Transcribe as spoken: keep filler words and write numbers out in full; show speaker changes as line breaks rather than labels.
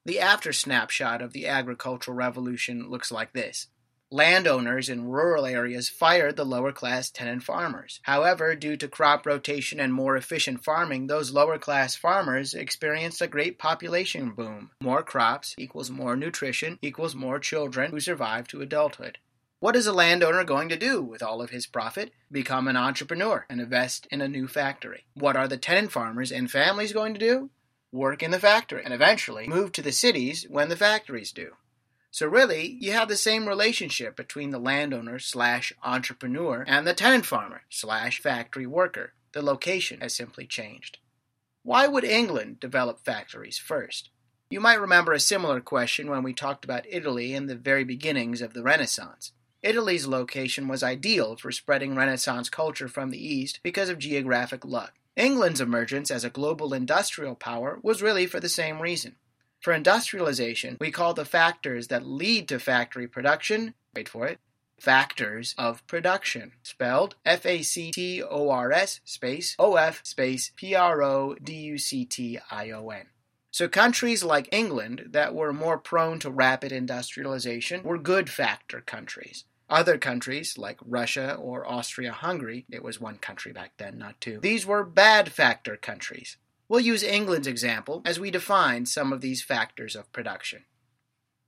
The after snapshot of the agricultural revolution looks like this. Landowners in rural areas fired the lower-class tenant farmers. However, due to crop rotation and more efficient farming, those lower-class farmers experienced a great population boom. More crops equals more nutrition equals more children who survive to adulthood. What is a landowner going to do with all of his profit? Become an entrepreneur and invest in a new factory. What are the tenant farmers and families going to do? Work in the factory and eventually move to the cities when the factories do. So really, you have the same relationship between the landowner slash entrepreneur and the tenant farmer slash factory worker. The location has simply changed. Why would England develop factories first? You might remember a similar question when we talked about Italy in the very beginnings of the Renaissance. Italy's location was ideal for spreading Renaissance culture from the East because of geographic luck. England's emergence as a global industrial power was really for the same reason. For industrialization, we call the factors that lead to factory production, wait for it, factors of production, spelled F A C T O R S space O F space P R O D U C T I O N. So countries like England that were more prone to rapid industrialization were good factor countries. Other countries, like Russia or Austria-Hungary, it was one country back then, not two, these were bad factor countries. We'll use England's example as we define some of these factors of production.